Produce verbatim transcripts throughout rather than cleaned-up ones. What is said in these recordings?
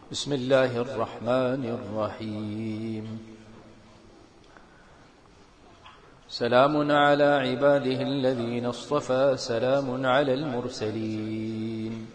بسم الله الرحمن الرحيم. سلام على عباده الذين اصطفى، سلام على المرسلين.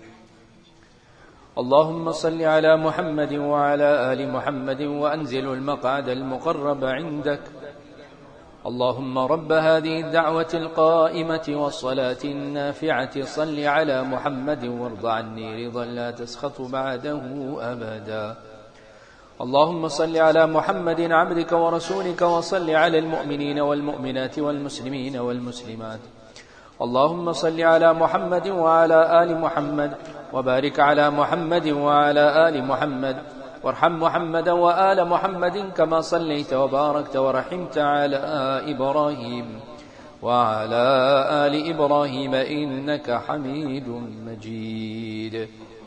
اللهم صل على محمد وعلى آل محمد وأنزل المقعد المقرب عندك. اللهم رب هذه الدعوة القائمة والصلاة النافعة، صل على محمد وارض عني رضا لا تسخط بعده أبدا. اللهم صل على محمد عبدك ورسولك، وصل على المؤمنين والمؤمنات والمسلمين والمسلمات. اللهم صل على محمد وعلى آل محمد، وبارك على محمد وعلى آل محمد، وارحم محمدا وآل محمد كما صليت وباركت ورحمت على إبراهيم وعلى آل إبراهيم إنك حميد مجيد.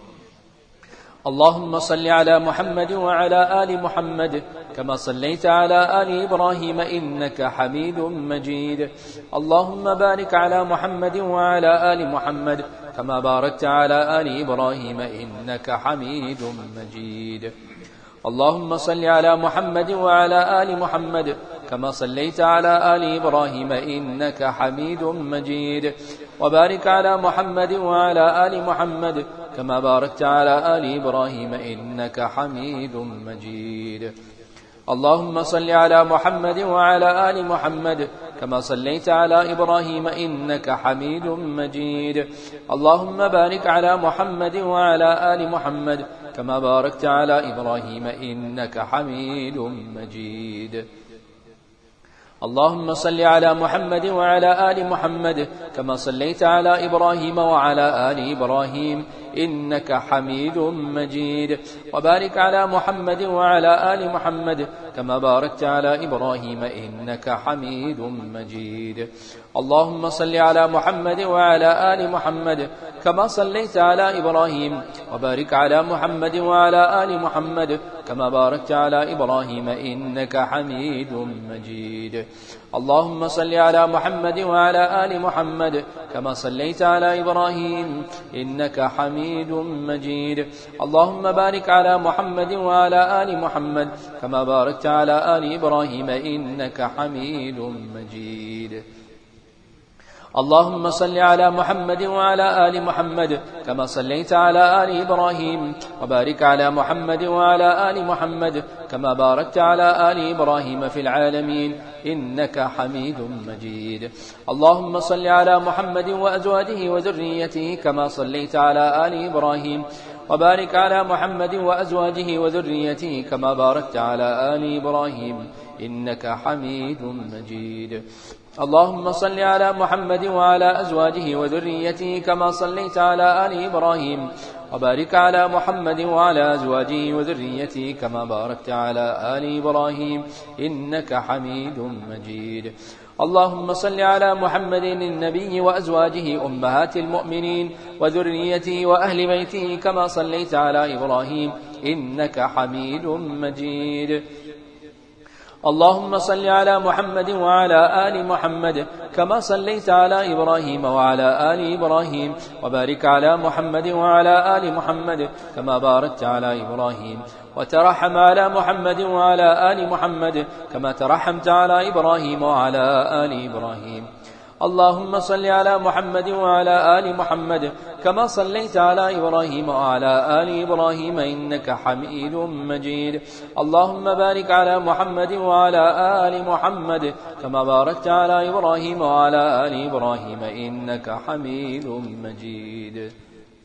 اللهم صل على محمد وعلى آل محمد كما صليت على آل إبراهيم إنك حميد مجيد. اللهم بارك على محمد وعلى آل محمد كما باركت على آل إبراهيم إنك حميد مجيد. اللهم صل على محمد وعلى آل محمد كما صليت على آل إبراهيم إنك حميد مجيد. وبارك على محمد وعلى آل محمد كما باركت على آل إبراهيم إنك حميد مجيد. اللهم صل على محمد وعلى آل محمد كما صليت على إبراهيم إنك حميد مجيد. اللهم بارك على محمد وعلى آل محمد كما باركت على إبراهيم إنك حميد مجيد. اللهم صل على محمد وعلى آل محمد كما صليت على إبراهيم وعلى آل إبراهيم إنك حميد مجيد. وبارك على محمد وعلى آل محمد كما باركت على إبراهيم إنك حميد مجيد. اللهم صل على محمد وعلى آل محمد كما صليت على إبراهيم، وبارك على محمد وعلى آل محمد كما باركت على إبراهيم إنك حميد مجيد. اللهم صل على محمد وعلى آل محمد كما صليت على إبراهيم إنك حميد مجيد. اللهم بارك على محمد وعلى آل محمد كما باركت على آل إبراهيم إنك حميد مجيد. اللهم صل على محمد وعلى آل محمد كما صليت على آل إبراهيم، وبارك على محمد وعلى آل محمد كما باركت على آل إبراهيم في العالمين إنك حميد مجيد. اللهم صل على محمد وأزواجه وذريته كما صليت على آل إبراهيم، وبارك على محمد وأزواجه وذريته كما باركت على آل إبراهيم إنك حميد مجيد. اللهم صل على محمد وعلى أزواجه وذريته كما صليت على آل إبراهيم، وبارك على محمد وعلى أزواجه وذريته كما باركت على آل إبراهيم إنك حميد مجيد. اللهم صل على محمد النبي وأزواجه أمهات المؤمنين وذريته وأهل بيته كما صليت على إبراهيم إنك حميد مجيد. اللهم صل على محمد وعلى آل محمد كما صليت على إبراهيم وعلى آل إبراهيم، وبارك على محمد وعلى آل محمد كما باركت على إبراهيم، وترحم على محمد وعلى آل محمد كما ترحمت على إبراهيم وعلى آل إبراهيم. اللهم صل على محمد وعلى آل محمد كما صليت على إبراهيم وعلى آل إبراهيم إنك حميد مجيد. اللهم بارك على محمد وعلى آل محمد كما باركت على إبراهيم وعلى آل إبراهيم إنك حميد مجيد.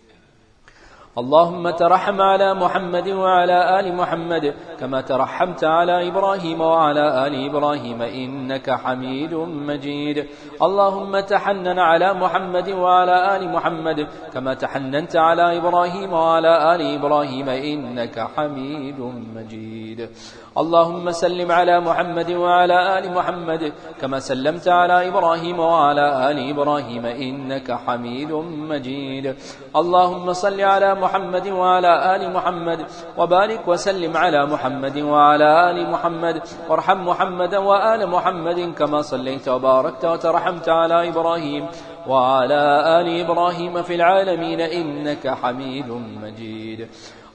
اللهم ترحم على محمد وعلى آل محمد كما ترحمت على إبراهيم وعلى آل إبراهيم إنك حميد مجيد. اللهم تحنن على محمد وعلى آل محمد كما تحننت على إبراهيم وعلى آل إبراهيم إنك حميد مجيد. اللهم سلم على محمد وعلى آل محمد كما سلمت على إبراهيم وعلى آل إبراهيم إنك حميد مجيد. اللهم صل على محمد وعلى آل محمد، وبارك وسلم على محمد وعلى آل محمد، وارحم محمدا وآل محمد كما صليت وباركت وترحمت على إبراهيم وعلى آل إبراهيم في العالمين إنك حميد مجيد.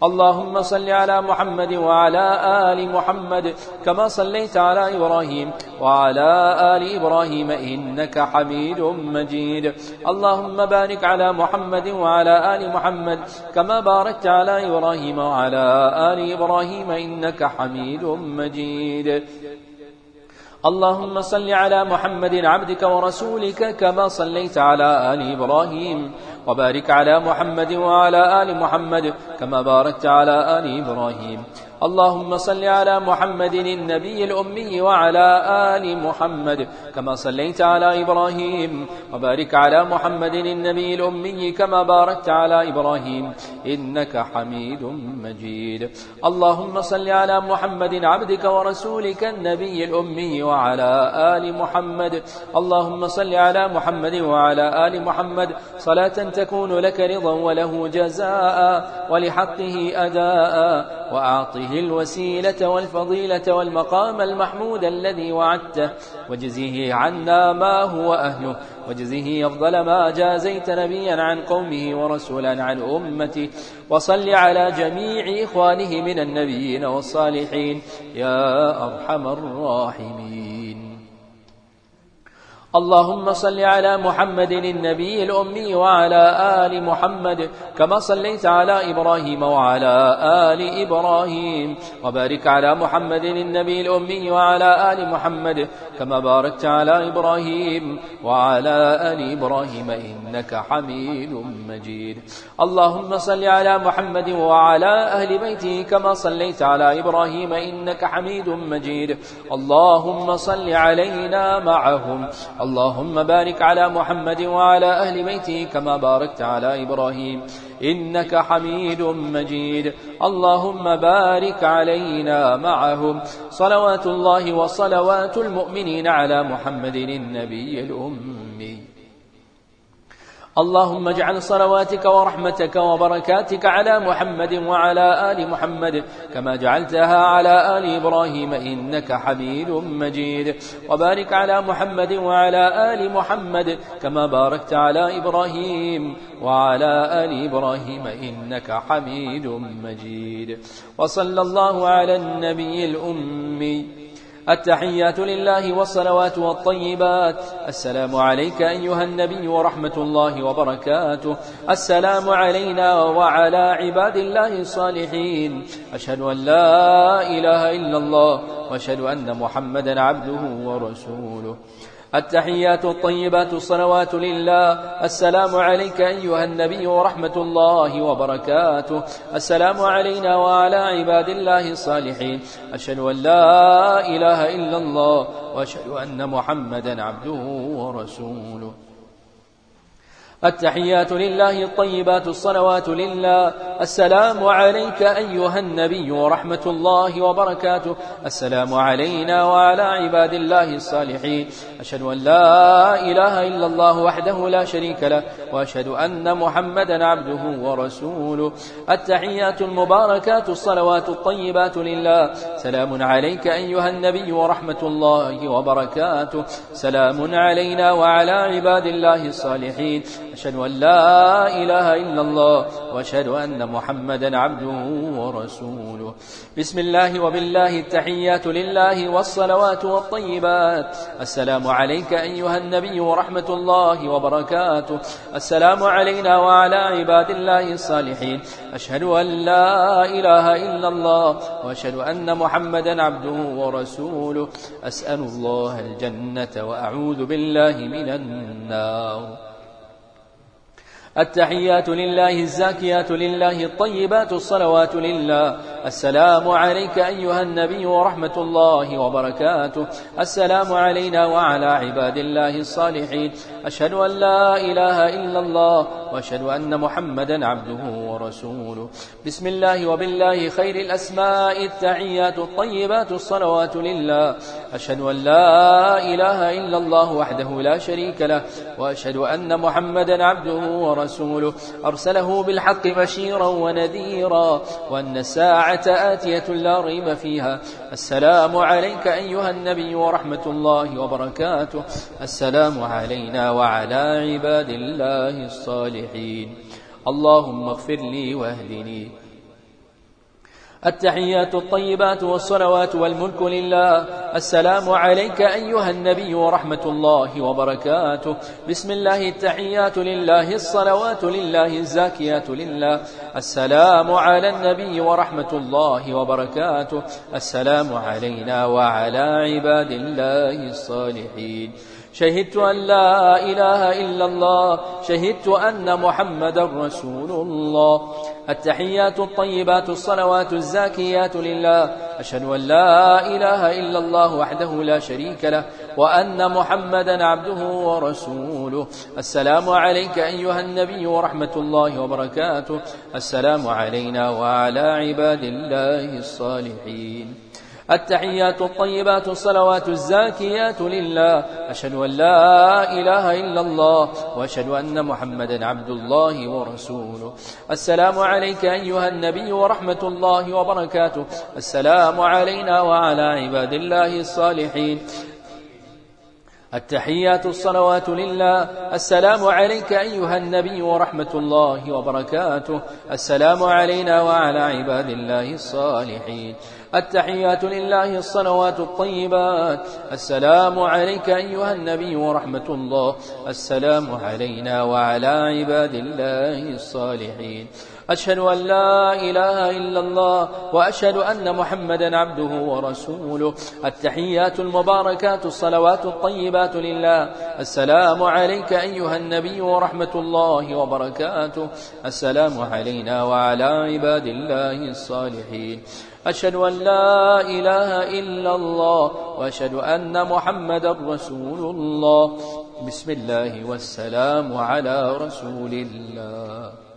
اللهم صل على محمد وعلى آل محمد كما صليت على إبراهيم وعلى آل إبراهيم إنك حميد مجيد. اللهم بارك على محمد وعلى آل محمد كما باركت على إبراهيم وعلى آل إبراهيم إنك حميد مجيد. اللهم صل على محمد عبدك ورسولك كما صليت على آل إبراهيم وبارك على محمد وعلى آل محمد كما باركت على آل إبراهيم. اللهم صل على محمد النبي الأمي وعلى آل محمد كما صليت على إبراهيم وبارك على محمد النبي الأمي كما باركت على إبراهيم إنك حميد مجيد. اللهم صل على محمد عبدك ورسولك النبي الأمي وعلى آل محمد. اللهم صل على محمد وعلى آل محمد صلاة تكون لك رضا وله جزاء ولحقه أداء وأعطه الوسيلة والفضيلة والمقام المحمود الذي وعدته وجزيه عنا ما هو أهله وجزيه أفضل ما جازيت نبيا عن قومه ورسولا عن أمته. وصل على جميع إخوانه من النبيين والصالحين يا أرحم الراحمين. اللهم صل على محمد النبي الأمي وعلى آل محمد كما صليت على إبراهيم وعلى آل إبراهيم وبارك على محمد النبي الأمي وعلى آل محمد كما باركت على إبراهيم وعلى آل إبراهيم إنك حميد مجيد. اللهم صل على محمد وعلى أهل بيته كما صليت على إبراهيم إنك حميد مجيد. اللهم صل علينا معهم. اللهم بارك على محمد وعلى أهل بيته كما باركت على إبراهيم إنك حميد مجيد. اللهم بارك علينا معهم. صلوات الله وصلوات المؤمنين على محمد النبي الأمي. اللهم اجعل صلواتك ورحمتك وبركاتك على محمد وعلى آل محمد كما جعلتها على آل إبراهيم إنك حميد مجيد. وبارك على محمد وعلى آل محمد كما باركت على إبراهيم وعلى آل إبراهيم إنك حميد مجيد. وصلى الله على النبي الأمي. التحيات لله والصلوات والطيبات. السلام عليك أيها النبي ورحمة الله وبركاته. السلام علينا وعلى عباد الله الصالحين. أشهد أن لا إله إلا الله وأشهد أن محمدا عبده ورسوله. التحيات الطيبات الصلوات لله. السلام عليك أيها النبي ورحمة الله وبركاته. السلام علينا وعلى عباد الله الصالحين. أشهد أن لا إله إلا الله وأشهد أن محمدا عبده ورسوله. التحيات لله الطيبات الصلوات لله. السلام عليك أيها النبي ورحمة الله وبركاته. السلام علينا وعلى عباد الله الصالحين. أشهد أن لا إله إلا الله وحده لا شريك له وأشهد أن محمدا عبده ورسوله. التحيات المباركات الصلوات الطيبات لله. سلام عليك أيها النبي ورحمة الله وبركاته. سلام علينا وعلى عباد الله الصالحين. أشهد أن لا إله إلا الله وأشهد أن محمدا عبده ورسوله. بسم الله وبالله التحيات لله والصلوات والطيبات. السلام عليك أيها النبي ورحمة الله وبركاته. السلام علينا وعلى عباد الله الصالحين. أشهد أن لا إله إلا الله وأشهد أن محمدا عبده ورسوله. أسأل الله الجنة وأعوذ بالله من النار. التحيات لله الزاكيات لله الطيبات الصلوات لله. السلام عليك أيها النبي ورحمة الله وبركاته. السلام علينا وعلى عباد الله الصالحين. أشهد أن لا إله إلا الله وأشهد أن محمدا عبده ورسوله. بسم الله وبالله خير الأسماء التحيات الطيبات الصلوات لله. أشهد أن لا إله إلا الله وحده لا شريك له وأشهد أن محمدا عبده ورسوله رسوله أرسله بالحق بشيرا ونذيرا وأن الساعة آتية لا ريب فيها. السلام عليك أيها النبي ورحمة الله وبركاته. السلام علينا وعلى عباد الله الصالحين. اللهم اغفر لي واهدني التحيات الطيبات والصلوات والملك لله. السلام عليك أيها النبي ورحمة الله وبركاته. بسم الله التحيات لله الصلوات لله الزاكيات لله. السلام على النبي ورحمة الله وبركاته. السلام علينا وعلى عباد الله الصالحين. شهدت أن لا إله إلا الله. شهدت أن محمد رسول الله. التحيات الطيبات الصلوات الزاكيات لله. أشهد أن لا إله إلا الله وحده لا شريك له وأن محمدا عبده ورسوله. السلام عليك أيها النبي ورحمة الله وبركاته. السلام علينا وعلى عباد الله الصالحين. التحيات الطيبات الصلوات الزاكيات لله. أشهد أن لا إله إلا الله وأشهد أن محمدا عبد الله ورسوله. السلام عليك أيها النبي ورحمة الله وبركاته. السلام علينا وعلى عباد الله الصالحين. التحيات الصلوات لله. السلام عليك أيها النبي ورحمة الله وبركاته. السلام علينا وعلى عباد الله الصالحين. التحيات لله الصلوات الطيبات. السلام عليك أيها النبي ورحمة الله. السلام علينا وعلى عباد الله الصالحين. أشهد أن لا إله إلا الله وأشهد أن محمدا عبده ورسوله. التحيات المباركات الصلوات الطيبات لله. السلام عليك أيها النبي ورحمة الله وبركاته. السلام علينا وعلى عباد الله الصالحين. أشهد أن لا إله إلا الله وأشهد أن محمدا رسول الله. بسم الله والسلام على رسول الله.